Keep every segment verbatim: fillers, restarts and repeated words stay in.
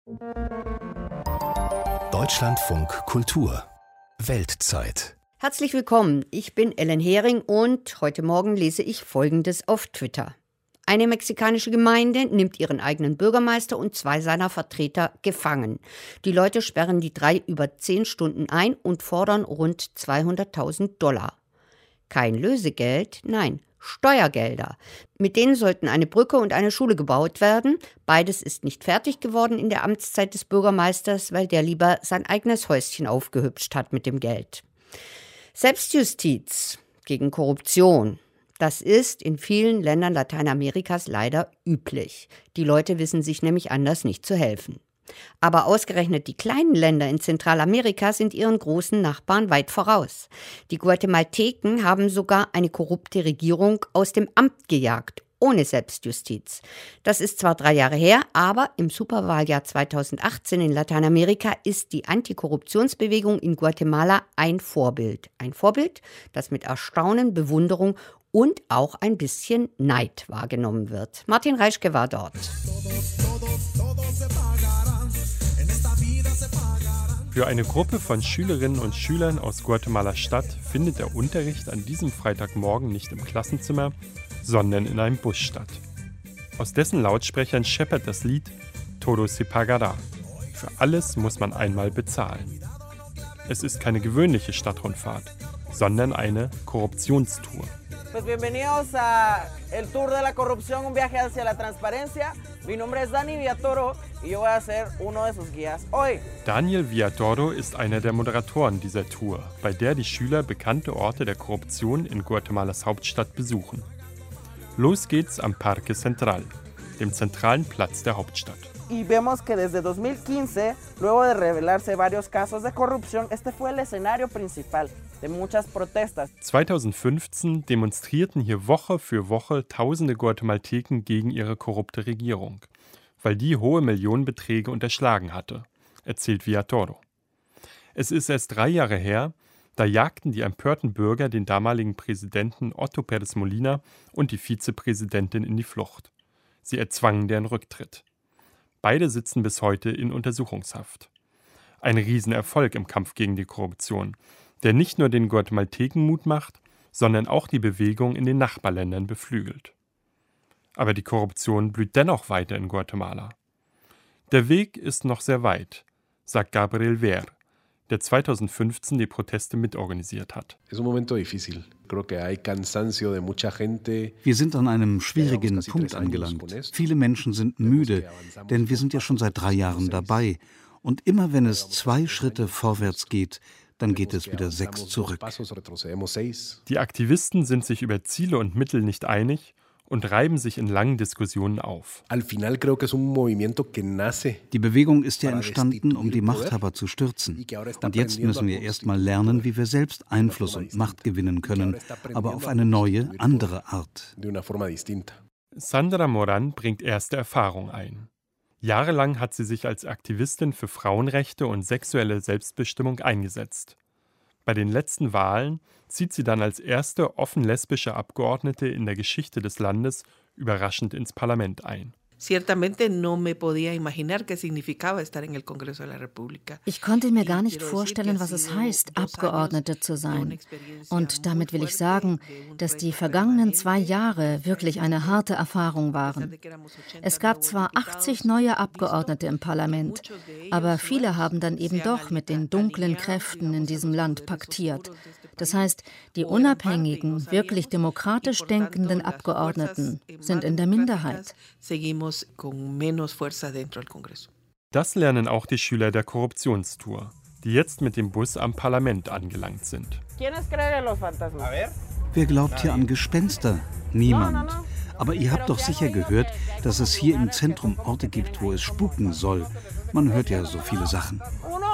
Deutschlandfunk Kultur Weltzeit. Herzlich willkommen, ich bin Ellen Hering und heute Morgen lese ich Folgendes auf Twitter. Eine mexikanische Gemeinde nimmt ihren eigenen Bürgermeister und zwei seiner Vertreter gefangen. Die Leute sperren die drei über zehn Stunden ein und fordern rund zweihunderttausend Dollar. Kein Lösegeld, nein, Steuergelder. Mit denen sollten eine Brücke und eine Schule gebaut werden. Beides ist nicht fertig geworden in der Amtszeit des Bürgermeisters, weil der lieber sein eigenes Häuschen aufgehübscht hat mit dem Geld. Selbstjustiz gegen Korruption. Das ist in vielen Ländern Lateinamerikas leider üblich. Die Leute wissen sich nämlich anders nicht zu helfen. Aber ausgerechnet die kleinen Länder in Zentralamerika sind ihren großen Nachbarn weit voraus. Die Guatemalteken haben sogar eine korrupte Regierung aus dem Amt gejagt, ohne Selbstjustiz. Das ist zwar drei Jahre her, aber im Superwahljahr zweitausendachtzehn in Lateinamerika ist die Antikorruptionsbewegung in Guatemala ein Vorbild. Ein Vorbild, das mit Erstaunen, Bewunderung und auch ein bisschen Neid wahrgenommen wird. Martin Reischke war dort. Für eine Gruppe von Schülerinnen und Schülern aus Guatemala-Stadt findet der Unterricht an diesem Freitagmorgen nicht im Klassenzimmer, sondern in einem Bus statt. Aus dessen Lautsprechern scheppert das Lied Todo se pagará. Für alles muss man einmal bezahlen. Es ist keine gewöhnliche Stadtrundfahrt, sondern eine Korruptionstour. Pues bienvenidos a el Tour de la Corrupción, un viaje hacia la transparencia. Mi nombre es Dani Villatoro y yo voy a ser uno de sus guías hoy. Daniel Villatoro ist einer der Moderatoren dieser Tour, bei der die Schüler bekannte Orte der Korruption in Guatemalas Hauptstadt besuchen. Los geht's am Parque Central, dem zentralen Platz der Hauptstadt. Y vemos que desde dos mil quince, luego de revelarse varios casos de corrupción, este fue el escenario principal de muchas protestas. zweitausendfünfzehn demonstrierten hier Woche für Woche tausende Guatemalteken gegen ihre korrupte Regierung, weil die hohe Millionenbeträge unterschlagen hatte, erzählt Villatoro. Es ist erst drei Jahre her, da jagten die empörten Bürger den damaligen Präsidenten Otto Pérez Molina und die Vizepräsidentin in die Flucht. Sie erzwangen deren Rücktritt. Beide sitzen bis heute in Untersuchungshaft. Ein Riesenerfolg im Kampf gegen die Korruption, der nicht nur den Guatemalteken Mut macht, sondern auch die Bewegung in den Nachbarländern beflügelt. Aber die Korruption blüht dennoch weiter in Guatemala. Der Weg ist noch sehr weit, sagt Gabriel Ver, der zweitausendfünfzehn die Proteste mitorganisiert hat. Wir sind an einem schwierigen Punkt angelangt. Viele Menschen sind müde, denn wir sind ja schon seit drei Jahren dabei. Und immer wenn es zwei Schritte vorwärts geht, dann geht es wieder sechs zurück. Die Aktivisten sind sich über Ziele und Mittel nicht einig und reiben sich in langen Diskussionen auf. Die Bewegung ist ja entstanden, um die Machthaber zu stürzen. Und jetzt müssen wir erst mal lernen, wie wir selbst Einfluss und Macht gewinnen können, aber auf eine neue, andere Art. Sandra Moran bringt erste Erfahrung ein. Jahrelang hat sie sich als Aktivistin für Frauenrechte und sexuelle Selbstbestimmung eingesetzt. Bei den letzten Wahlen zieht sie dann als erste offen lesbische Abgeordnete in der Geschichte des Landes überraschend ins Parlament ein. Ich konnte mir gar nicht vorstellen, was es heißt, Abgeordnete zu sein. Und damit will ich sagen, dass die vergangenen zwei Jahre wirklich eine harte Erfahrung waren. Es gab zwar achtzig neue Abgeordnete im Parlament, aber viele haben dann eben doch mit den dunklen Kräften in diesem Land paktiert. Das heißt, die unabhängigen, wirklich demokratisch denkenden Abgeordneten sind in der Minderheit. Das lernen auch die Schüler der Korruptionstour, die jetzt mit dem Bus am Parlament angelangt sind. Wer glaubt hier an Gespenster? Niemand. Aber ihr habt doch sicher gehört, dass es hier im Zentrum Orte gibt, wo es spuken soll. Man hört ja so viele Sachen.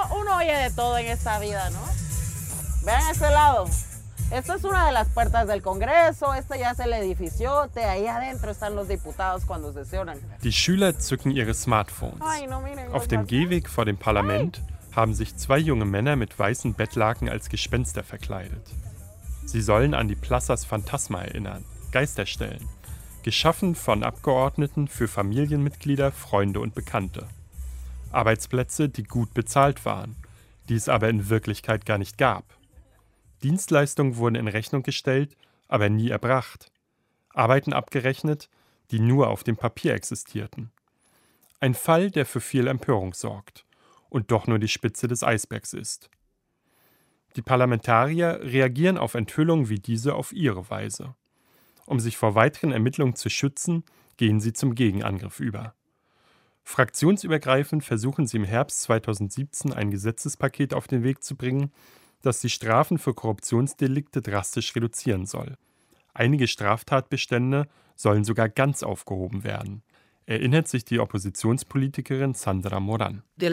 Vean este lado. Esta es una de las puertas del Congreso, esta ya es el edificiote, ahí adentro están los diputados cuando sesionan. Die Schüler zücken ihre Smartphones. Auf dem Gehweg vor dem Parlament haben sich zwei junge Männer mit weißen Bettlaken als Gespenster verkleidet. Sie sollen an die Plazas Phantasma erinnern, Geisterstellen, geschaffen von Abgeordneten für Familienmitglieder, Freunde und Bekannte. Arbeitsplätze, die gut bezahlt waren, die es aber in Wirklichkeit gar nicht gab. Dienstleistungen wurden in Rechnung gestellt, aber nie erbracht. Arbeiten abgerechnet, die nur auf dem Papier existierten. Ein Fall, der für viel Empörung sorgt und doch nur die Spitze des Eisbergs ist. Die Parlamentarier reagieren auf Enthüllungen wie diese auf ihre Weise. Um sich vor weiteren Ermittlungen zu schützen, gehen sie zum Gegenangriff über. Fraktionsübergreifend versuchen sie im Herbst zweitausendsiebzehn ein Gesetzespaket auf den Weg zu bringen, das die Strafen für Korruptionsdelikte drastisch reduzieren soll. Einige Straftatbestände sollen sogar ganz aufgehoben werden, erinnert sich die Oppositionspolitikerin Sandra Moran. Die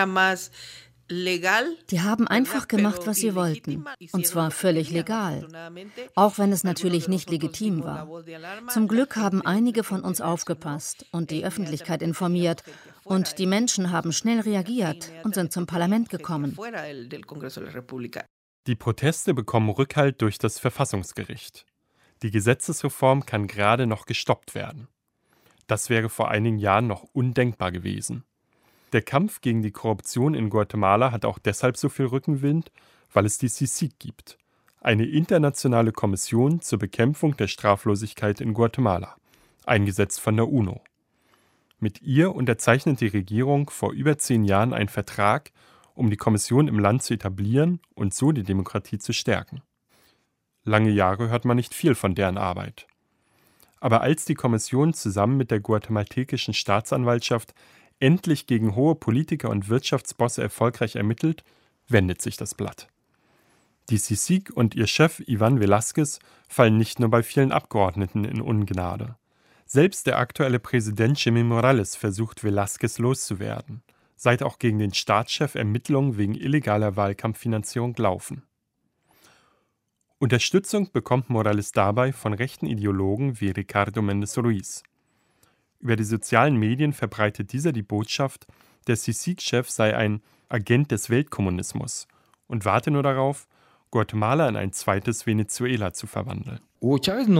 haben einfach gemacht, was sie wollten, und zwar völlig legal, auch wenn es natürlich nicht legitim war. Zum Glück haben einige von uns aufgepasst und die Öffentlichkeit informiert, und die Menschen haben schnell reagiert und sind zum Parlament gekommen. Die Proteste bekommen Rückhalt durch das Verfassungsgericht. Die Gesetzesreform kann gerade noch gestoppt werden. Das wäre vor einigen Jahren noch undenkbar gewesen. Der Kampf gegen die Korruption in Guatemala hat auch deshalb so viel Rückenwind, weil es die C I C I G gibt, eine internationale Kommission zur Bekämpfung der Straflosigkeit in Guatemala, eingesetzt von der UNO. Mit ihr unterzeichnet die Regierung vor über zehn Jahren einen Vertrag, um die Kommission im Land zu etablieren und so die Demokratie zu stärken. Lange Jahre hört man nicht viel von deren Arbeit. Aber als die Kommission zusammen mit der guatemaltekischen Staatsanwaltschaft endlich gegen hohe Politiker und Wirtschaftsbosse erfolgreich ermittelt, wendet sich das Blatt. Die C I C I G und ihr Chef Iván Velázquez fallen nicht nur bei vielen Abgeordneten in Ungnade. Selbst der aktuelle Präsident Jimmy Morales versucht, Velázquez loszuwerden, seit auch gegen den Staatschef Ermittlungen wegen illegaler Wahlkampffinanzierung laufen. Unterstützung bekommt Morales dabei von rechten Ideologen wie Ricardo Méndez Ruiz. Über die sozialen Medien verbreitet dieser die Botschaft, der C I C I G-Chef sei ein Agent des Weltkommunismus und warte nur darauf, Guatemala in ein zweites Venezuela zu verwandeln. Hugo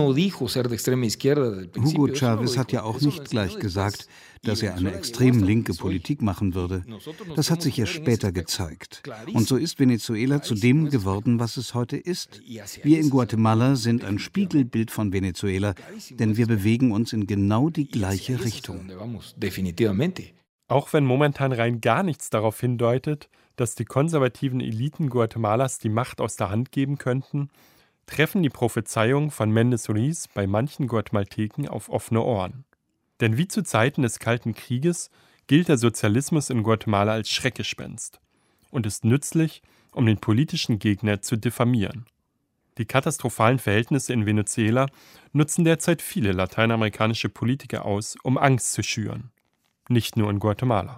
Chávez hat ja auch nicht gleich gesagt, dass er eine extrem linke Politik machen würde. Das hat sich erst später gezeigt. Und so ist Venezuela zu dem geworden, was es heute ist. Wir in Guatemala sind ein Spiegelbild von Venezuela, denn wir bewegen uns in genau die gleiche Richtung. Auch wenn momentan rein gar nichts darauf hindeutet, dass die konservativen Eliten Guatemalas die Macht aus der Hand geben könnten, treffen die Prophezeiungen von Méndez Ruiz bei manchen Guatemalteken auf offene Ohren. Denn wie zu Zeiten des Kalten Krieges gilt der Sozialismus in Guatemala als Schreckgespenst und ist nützlich, um den politischen Gegner zu diffamieren. Die katastrophalen Verhältnisse in Venezuela nutzen derzeit viele lateinamerikanische Politiker aus, um Angst zu schüren. Nicht nur in Guatemala.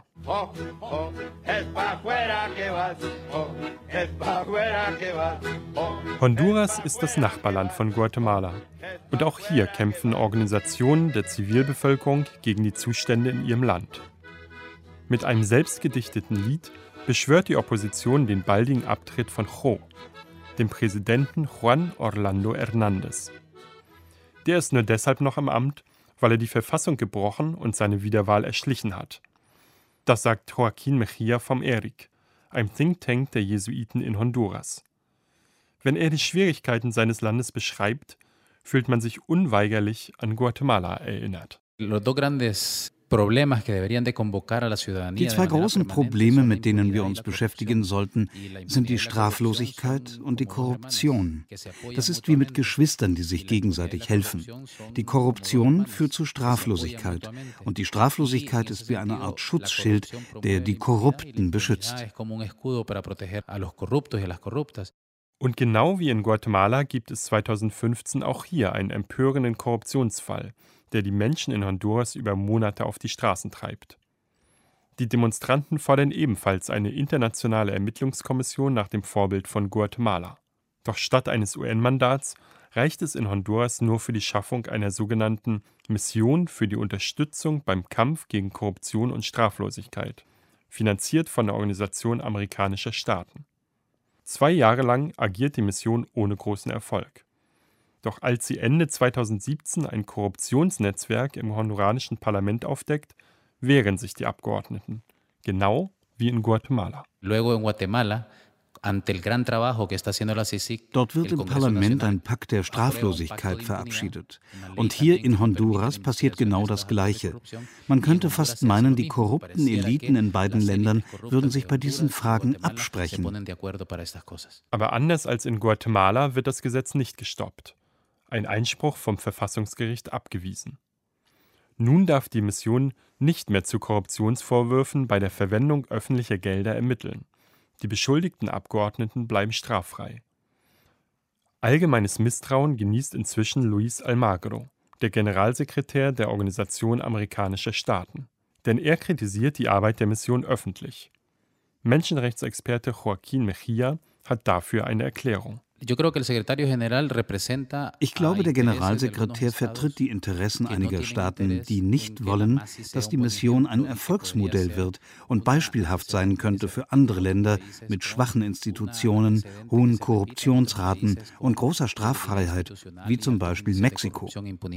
Honduras ist das Nachbarland von Guatemala. Und auch hier kämpfen Organisationen der Zivilbevölkerung gegen die Zustände in ihrem Land. Mit einem selbstgedichteten Lied beschwört die Opposition den baldigen Abtritt von Jo, dem Präsidenten Juan Orlando Hernández. Der ist nur deshalb noch im Amt, weil er die Verfassung gebrochen und seine Wiederwahl erschlichen hat. Das sagt Joaquín Mejía vom E R I C, einem Think Tank der Jesuiten in Honduras. Wenn er die Schwierigkeiten seines Landes beschreibt, fühlt man sich unweigerlich an Guatemala erinnert. Die zwei großen Probleme, mit denen wir uns beschäftigen sollten, sind die Straflosigkeit und die Korruption. Das ist wie mit Geschwistern, die sich gegenseitig helfen. Die Korruption führt zu Straflosigkeit und die Straflosigkeit ist wie eine Art Schutzschild, der die Korrupten beschützt. Und genau wie in Guatemala gibt es zweitausendfünfzehn auch hier einen empörenden Korruptionsfall, der die Menschen in Honduras über Monate auf die Straßen treibt. Die Demonstranten fordern ebenfalls eine internationale Ermittlungskommission nach dem Vorbild von Guatemala. Doch statt eines U N-Mandats reicht es in Honduras nur für die Schaffung einer sogenannten Mission für die Unterstützung beim Kampf gegen Korruption und Straflosigkeit, finanziert von der Organisation amerikanischer Staaten. Zwei Jahre lang agiert die Mission ohne großen Erfolg. Doch als sie Ende zweitausendsiebzehn ein Korruptionsnetzwerk im honduranischen Parlament aufdeckt, wehren sich die Abgeordneten, genau wie in Guatemala. Luego en Guatemala, ante el gran trabajo que está haciendo la C I C I C. Dort wird im Parlament ein Pakt der Straflosigkeit verabschiedet. Und hier in Honduras passiert genau das Gleiche. Man könnte fast meinen, die korrupten Eliten in beiden Ländern würden sich bei diesen Fragen absprechen. Aber anders als in Guatemala wird das Gesetz nicht gestoppt. Ein Einspruch vom Verfassungsgericht abgewiesen. Nun darf die Mission nicht mehr zu Korruptionsvorwürfen bei der Verwendung öffentlicher Gelder ermitteln. Die beschuldigten Abgeordneten bleiben straffrei. Allgemeines Misstrauen genießt inzwischen Luis Almagro, der Generalsekretär der Organisation amerikanischer Staaten. Denn er kritisiert die Arbeit der Mission öffentlich. Menschenrechtsexperte Joaquín Mejía hat dafür eine Erklärung. Ich glaube, der Generalsekretär vertritt die Interessen einiger Staaten, die nicht wollen, dass die Mission ein Erfolgsmodell wird und beispielhaft sein könnte für andere Länder mit schwachen Institutionen, hohen Korruptionsraten und großer Straffreiheit, wie zum Beispiel Mexiko.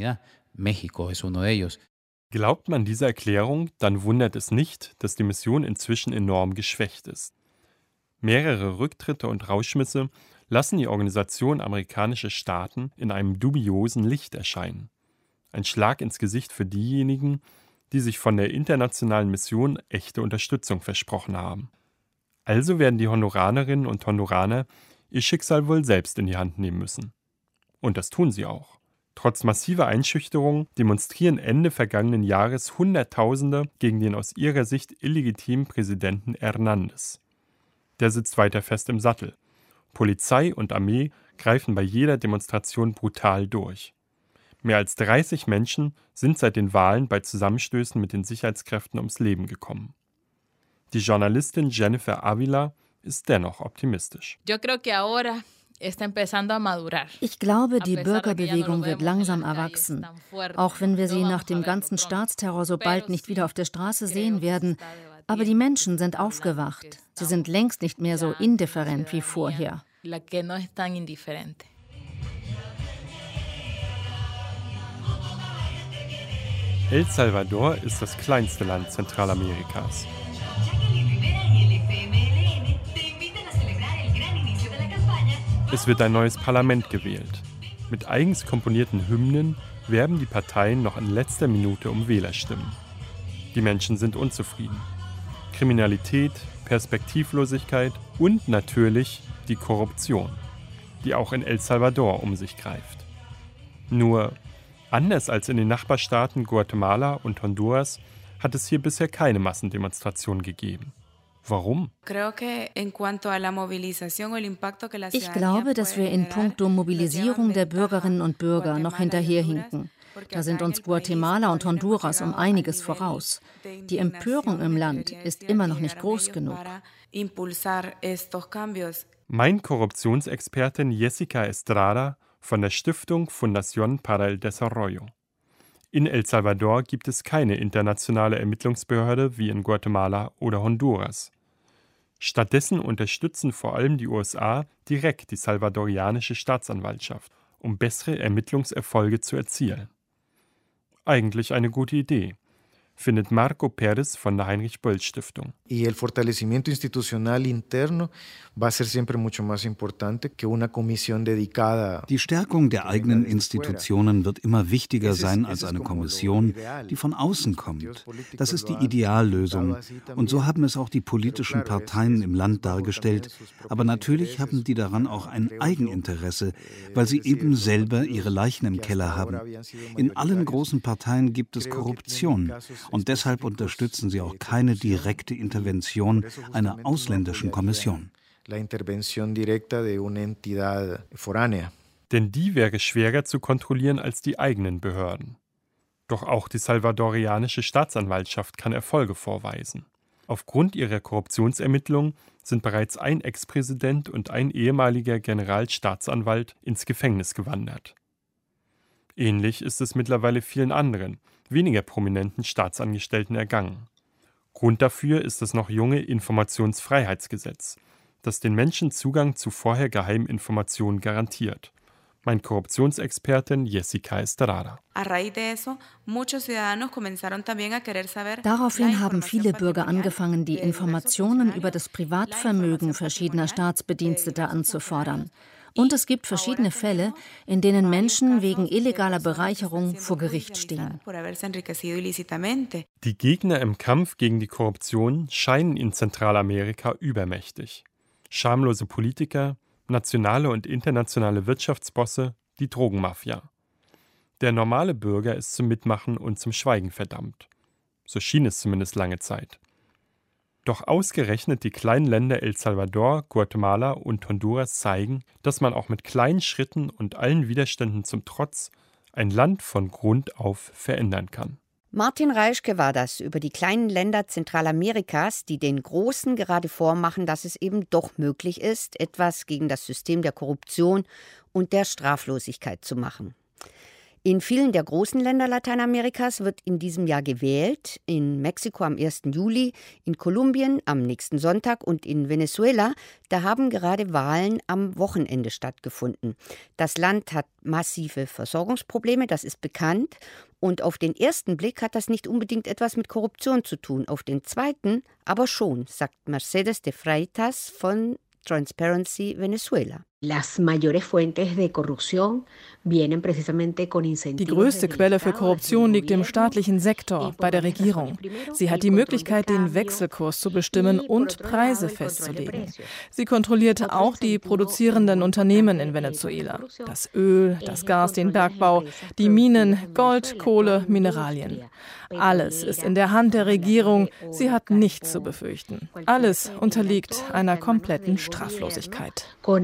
Glaubt man dieser Erklärung, dann wundert es nicht, dass die Mission inzwischen enorm geschwächt ist. Mehrere Rücktritte und Rausschmisse lassen die Organisation amerikanischer Staaten in einem dubiosen Licht erscheinen. Ein Schlag ins Gesicht für diejenigen, die sich von der internationalen Mission echte Unterstützung versprochen haben. Also werden die Honduranerinnen und Honduraner ihr Schicksal wohl selbst in die Hand nehmen müssen. Und das tun sie auch. Trotz massiver Einschüchterung demonstrieren Ende vergangenen Jahres Hunderttausende gegen den aus ihrer Sicht illegitimen Präsidenten Hernández. Der sitzt weiter fest im Sattel. Polizei und Armee greifen bei jeder Demonstration brutal durch. Mehr als dreißig Menschen sind seit den Wahlen bei Zusammenstößen mit den Sicherheitskräften ums Leben gekommen. Die Journalistin Jennifer Avila ist dennoch optimistisch. Ich glaube, die Bürgerbewegung wird langsam erwachsen. Auch wenn wir sie nach dem ganzen Staatsterror so bald nicht wieder auf der Straße sehen werden. Aber die Menschen sind aufgewacht. Sie sind längst nicht mehr so indifferent wie vorher. El Salvador ist das kleinste Land Zentralamerikas. Es wird ein neues Parlament gewählt. Mit eigens komponierten Hymnen werben die Parteien noch in letzter Minute um Wählerstimmen. Die Menschen sind unzufrieden. Kriminalität, Perspektivlosigkeit und natürlich die Korruption, die auch in El Salvador um sich greift. Nur, anders als in den Nachbarstaaten Guatemala und Honduras, hat es hier bisher keine Massendemonstrationen gegeben. Warum? Ich glaube, dass wir in puncto Mobilisierung der Bürgerinnen und Bürger noch hinterherhinken. Da sind uns Guatemala und Honduras um einiges voraus. Die Empörung im Land ist immer noch nicht groß genug. Meint Korruptionsexpertin Jessica Estrada von der Stiftung Fundación para el Desarrollo. In El Salvador gibt es keine internationale Ermittlungsbehörde wie in Guatemala oder Honduras. Stattdessen unterstützen vor allem die U S A direkt die salvadorianische Staatsanwaltschaft, um bessere Ermittlungserfolge zu erzielen. Eigentlich eine gute Idee, findet Marco Pérez von der Heinrich-Böll-Stiftung. Y el fortalecimiento institucional interno va a ser siempre mucho más importante que una comisión dedicada. Die Stärkung der eigenen Institutionen wird immer wichtiger sein als eine Kommission, die von außen kommt. Das ist die Ideallösung. Und so haben es auch die politischen Parteien im Land dargestellt. Aber natürlich haben die daran auch ein Eigeninteresse, weil sie eben selber ihre Leichen im Keller haben. In allen großen Parteien gibt es Korruption. Und deshalb unterstützen sie auch keine direkte Intervention einer ausländischen Kommission. Denn die wäre schwerer zu kontrollieren als die eigenen Behörden. Doch auch die salvadorianische Staatsanwaltschaft kann Erfolge vorweisen. Aufgrund ihrer Korruptionsermittlungen sind bereits ein Ex-Präsident und ein ehemaliger Generalstaatsanwalt ins Gefängnis gewandert. Ähnlich ist es mittlerweile vielen anderen, weniger prominenten Staatsangestellten ergangen. Grund dafür ist das noch junge Informationsfreiheitsgesetz, das den Menschen Zugang zu vorher geheimen Informationen garantiert. meint Korruptionsexpertin Jessica Estrada. Daraufhin haben viele Bürger angefangen, die Informationen über das Privatvermögen verschiedener Staatsbediensteter anzufordern. Und es gibt verschiedene Fälle, in denen Menschen wegen illegaler Bereicherung vor Gericht stehen. Die Gegner im Kampf gegen die Korruption scheinen in Zentralamerika übermächtig. Schamlose Politiker, nationale und internationale Wirtschaftsbosse, die Drogenmafia. Der normale Bürger ist zum Mitmachen und zum Schweigen verdammt. So schien es zumindest lange Zeit. Doch ausgerechnet die kleinen Länder El Salvador, Guatemala und Honduras zeigen, dass man auch mit kleinen Schritten und allen Widerständen zum Trotz ein Land von Grund auf verändern kann. Martin Reischke war das über die kleinen Länder Zentralamerikas, die den Großen gerade vormachen, dass es eben doch möglich ist, etwas gegen das System der Korruption und der Straflosigkeit zu machen. In vielen der großen Länder Lateinamerikas wird in diesem Jahr gewählt, in Mexiko am ersten Juli, in Kolumbien am nächsten Sonntag und in Venezuela, da haben gerade Wahlen am Wochenende stattgefunden. Das Land hat massive Versorgungsprobleme, das ist bekannt, und auf den ersten Blick hat das nicht unbedingt etwas mit Korruption zu tun, auf den zweiten aber schon, sagt Mercedes de Freitas von Transparency Venezuela. Die größte Quelle für Korruption liegt im staatlichen Sektor, bei der Regierung. Sie hat die Möglichkeit, den Wechselkurs zu bestimmen und Preise festzulegen. Sie kontrolliert auch die produzierenden Unternehmen in Venezuela. Das Öl, das Gas, den Bergbau, die Minen, Gold, Kohle, Mineralien. Alles ist in der Hand der Regierung. Sie hat nichts zu befürchten. Alles unterliegt einer kompletten Straflosigkeit.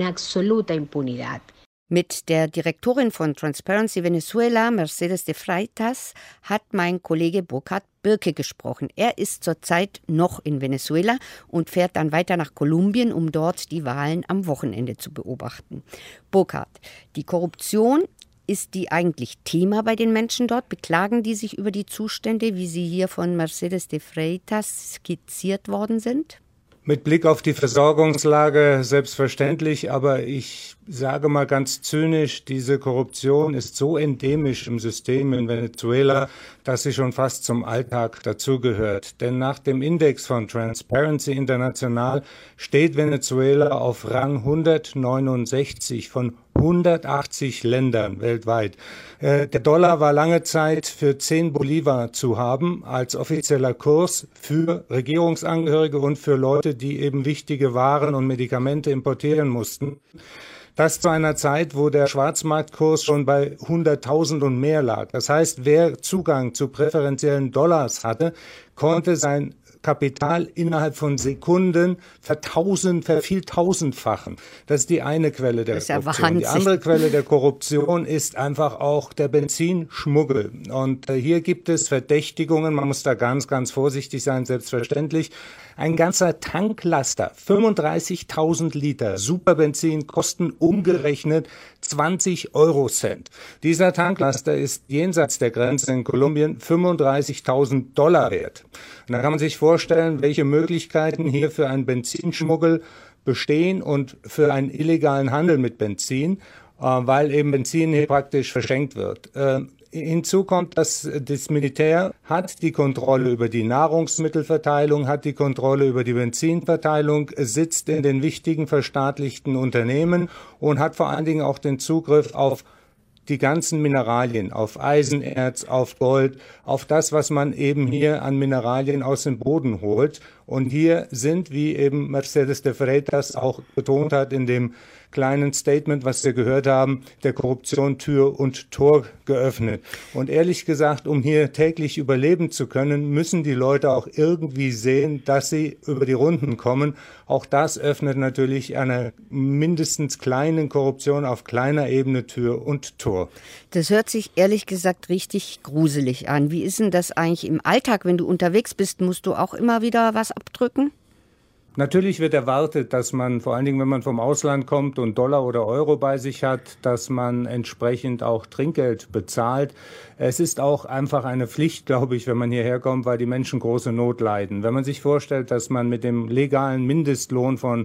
Mit der Direktorin von Transparency Venezuela, Mercedes de Freitas, hat mein Kollege Burkhard Birke gesprochen. Er ist zurzeit noch in Venezuela und fährt dann weiter nach Kolumbien, um dort die Wahlen am Wochenende zu beobachten. Burkhard, die Korruption, ist die eigentlich Thema bei den Menschen dort? Beklagen die sich über die Zustände, wie sie hier von Mercedes de Freitas skizziert worden sind? Mit Blick auf die Versorgungslage selbstverständlich, aber ich sage mal ganz zynisch, diese Korruption ist so endemisch im System in Venezuela, dass sie schon fast zum Alltag dazugehört. Denn nach dem Index von Transparency International steht Venezuela auf Rang hundertneunundsechzig von hundertachtzig Ländern weltweit. Äh, der Dollar war lange Zeit für zehn Bolivar zu haben als offizieller Kurs für Regierungsangehörige und für Leute, die eben wichtige Waren und Medikamente importieren mussten. Das zu einer Zeit, wo der Schwarzmarktkurs schon bei hunderttausend und mehr lag. Das heißt, wer Zugang zu präferentiellen Dollars hatte, konnte sein Kapital innerhalb von Sekunden vertausend, vervieltausendfachen. Das ist die eine Quelle der Das ist ja Korruption. Wahnsinn. Die andere Quelle der Korruption ist einfach auch der Benzinschmuggel. Und äh, hier gibt es Verdächtigungen, man muss da ganz, ganz vorsichtig sein, selbstverständlich. Ein ganzer Tanklaster, fünfunddreißigtausend Liter Superbenzin kosten umgerechnet zwanzig Eurocent. Dieser Tanklaster ist jenseits der Grenze in Kolumbien fünfunddreißigtausend Dollar wert. Und da kann man sich vorstellen, welche Möglichkeiten hier für einen Benzinschmuggel bestehen und für einen illegalen Handel mit Benzin, äh, weil eben Benzin hier praktisch verschenkt wird. Äh, Hinzu kommt, dass das Militär hat die Kontrolle über die Nahrungsmittelverteilung, hat die Kontrolle über die Benzinverteilung, sitzt in den wichtigen verstaatlichten Unternehmen und hat vor allen Dingen auch den Zugriff auf die ganzen Mineralien, auf Eisenerz, auf Gold, auf das, was man eben hier an Mineralien aus dem Boden holt. Und hier sind, wie eben Mercedes de Freitas auch betont hat in dem kleinen Statement, was wir gehört haben, der Korruption Tür und Tor geöffnet. Und ehrlich gesagt, um hier täglich überleben zu können, müssen die Leute auch irgendwie sehen, dass sie über die Runden kommen. Auch das öffnet natürlich einer mindestens kleinen Korruption auf kleiner Ebene Tür und Tor. Das hört sich ehrlich gesagt richtig gruselig an. Wie ist denn das eigentlich im Alltag, wenn du unterwegs bist? Musst du auch immer wieder was abdrücken? Natürlich wird erwartet, dass man, vor allen Dingen wenn man vom Ausland kommt und Dollar oder Euro bei sich hat, dass man entsprechend auch Trinkgeld bezahlt. Es ist auch einfach eine Pflicht, glaube ich, wenn man hierher kommt, weil die Menschen große Not leiden. Wenn man sich vorstellt, dass man mit dem legalen Mindestlohn von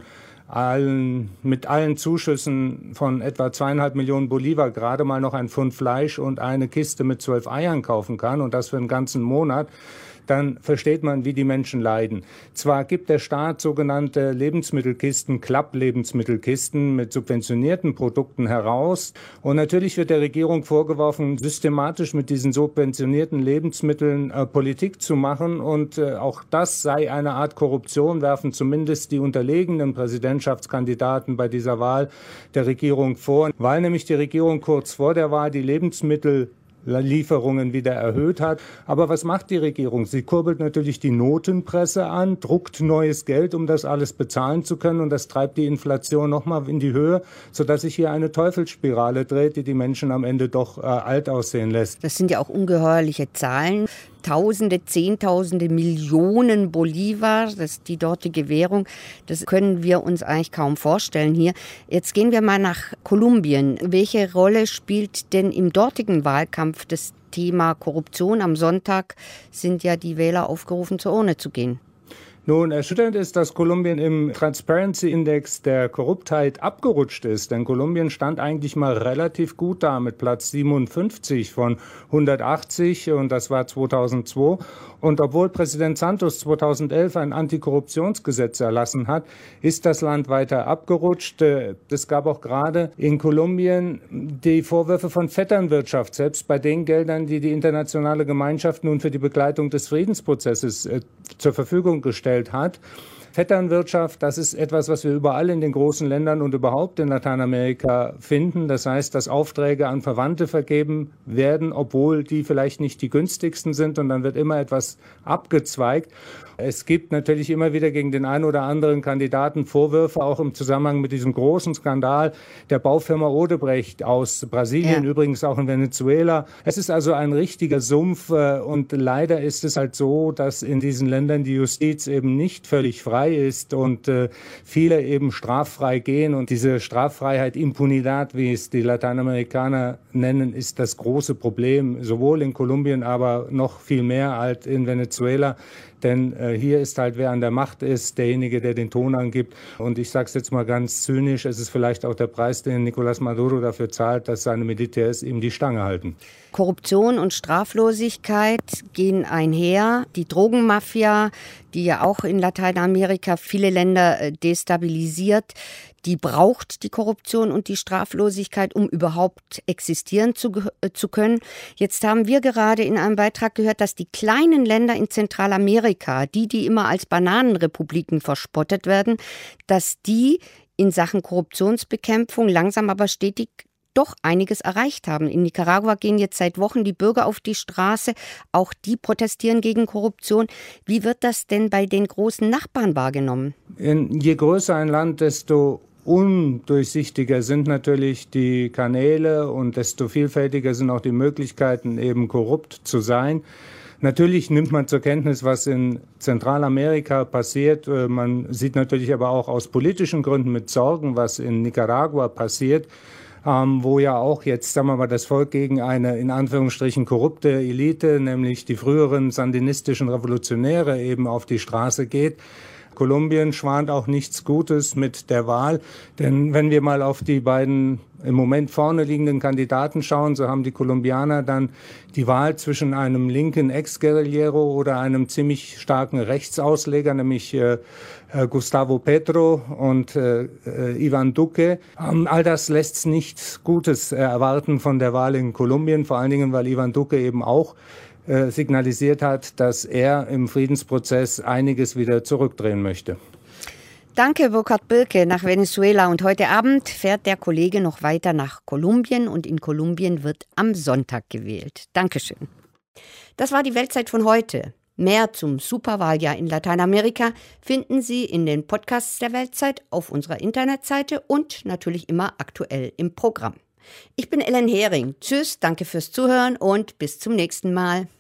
allen, mit allen Zuschüssen von etwa zweieinhalb Millionen Bolivar gerade mal noch ein Pfund Fleisch und eine Kiste mit zwölf Eiern kaufen kann und das für einen ganzen Monat, dann versteht man, wie die Menschen leiden. Zwar gibt der Staat sogenannte Lebensmittelkisten, Klapp-Lebensmittelkisten mit subventionierten Produkten heraus. Und natürlich wird der Regierung vorgeworfen, systematisch mit diesen subventionierten Lebensmitteln äh, Politik zu machen. Und äh, auch das sei eine Art Korruption, werfen zumindest die unterlegenen Präsidentschaftskandidaten bei dieser Wahl der Regierung vor. Weil nämlich die Regierung kurz vor der Wahl die Lebensmittel Lieferungen wieder erhöht hat. Aber was macht die Regierung? Sie kurbelt natürlich die Notenpresse an, druckt neues Geld, um das alles bezahlen zu können. Und das treibt die Inflation nochmal in die Höhe, sodass sich hier eine Teufelsspirale dreht, die die Menschen am Ende doch äh, alt aussehen lässt. Das sind ja auch ungeheuerliche Zahlen. Tausende, Zehntausende, Millionen Bolivar, das ist die dortige Währung. Das können wir uns eigentlich kaum vorstellen hier. Jetzt gehen wir mal nach Kolumbien. Welche Rolle spielt denn im dortigen Wahlkampf das Thema Korruption? Am Sonntag sind ja die Wähler aufgerufen, zur Urne zu gehen. Nun, erschütternd ist, dass Kolumbien im Transparency Index der Korruptheit abgerutscht ist. Denn Kolumbien stand eigentlich mal relativ gut da mit Platz siebenundfünfzig von hundertachtzig und das war zweitausendzwei. Und obwohl Präsident Santos zweitausendelf ein Antikorruptionsgesetz erlassen hat, ist das Land weiter abgerutscht. Es gab auch gerade in Kolumbien die Vorwürfe von Vetternwirtschaft, selbst bei den Geldern, die die internationale Gemeinschaft nun für die Begleitung des Friedensprozesses äh, zur Verfügung gestellt hat. Vetternwirtschaft, das ist etwas, was wir überall in den großen Ländern und überhaupt in Lateinamerika finden. Das heißt, dass Aufträge an Verwandte vergeben werden, obwohl die vielleicht nicht die günstigsten sind und dann wird immer etwas abgezweigt. Es gibt natürlich immer wieder gegen den einen oder anderen Kandidaten Vorwürfe, auch im Zusammenhang mit diesem großen Skandal der Baufirma Odebrecht aus Brasilien, ja. Übrigens auch in Venezuela. Es ist also ein richtiger Sumpf und leider ist es halt so, dass in diesen Ländern die Justiz eben nicht völlig frei ist und äh, viele eben straffrei gehen. Und diese Straffreiheit, Impunidad, wie es die Lateinamerikaner nennen, ist das große Problem, sowohl in Kolumbien, aber noch viel mehr als in Venezuela. Denn äh, hier ist halt, wer an der Macht ist, derjenige, der den Ton angibt. Und ich sage es jetzt mal ganz zynisch, es ist vielleicht auch der Preis, den Nicolás Maduro dafür zahlt, dass seine Militärs ihm die Stange halten. Korruption und Straflosigkeit gehen einher. Die Drogenmafia, die ja auch in Lateinamerika viele Länder destabilisiert, die braucht die Korruption und die Straflosigkeit, um überhaupt existieren zu, zu können. Jetzt haben wir gerade in einem Beitrag gehört, dass die kleinen Länder in Zentralamerika, die, die immer als Bananenrepubliken verspottet werden, dass die in Sachen Korruptionsbekämpfung langsam aber stetig doch einiges erreicht haben. In Nicaragua gehen jetzt seit Wochen die Bürger auf die Straße. Auch die protestieren gegen Korruption. Wie wird das denn bei den großen Nachbarn wahrgenommen? Je größer ein Land, desto undurchsichtiger sind natürlich die Kanäle und desto vielfältiger sind auch die Möglichkeiten, eben korrupt zu sein. Natürlich nimmt man zur Kenntnis, was in Zentralamerika passiert. Man sieht natürlich aber auch aus politischen Gründen mit Sorgen, was in Nicaragua passiert. Ähm, wo ja auch jetzt, sagen wir mal, das Volk gegen eine in Anführungsstrichen korrupte Elite, nämlich die früheren sandinistischen Revolutionäre, eben auf die Straße geht. Kolumbien schwant auch nichts Gutes mit der Wahl, denn wenn wir mal auf die beiden im Moment vorne liegenden Kandidaten schauen, so haben die Kolumbianer dann die Wahl zwischen einem linken Ex-Guerillero oder einem ziemlich starken Rechtsausleger, nämlich äh, äh, Gustavo Petro und äh, äh, Iván Duque. Ähm, all das lässt nichts Gutes erwarten von der Wahl in Kolumbien, vor allen Dingen, weil Iván Duque eben auch äh, signalisiert hat, dass er im Friedensprozess einiges wieder zurückdrehen möchte. Danke, Burkhard Bilke, nach Venezuela. Und heute Abend fährt der Kollege noch weiter nach Kolumbien. Und in Kolumbien wird am Sonntag gewählt. Dankeschön. Das war die Weltzeit von heute. Mehr zum Superwahljahr in Lateinamerika finden Sie in den Podcasts der Weltzeit auf unserer Internetseite und natürlich immer aktuell im Programm. Ich bin Ellen Hering. Tschüss, danke fürs Zuhören und bis zum nächsten Mal.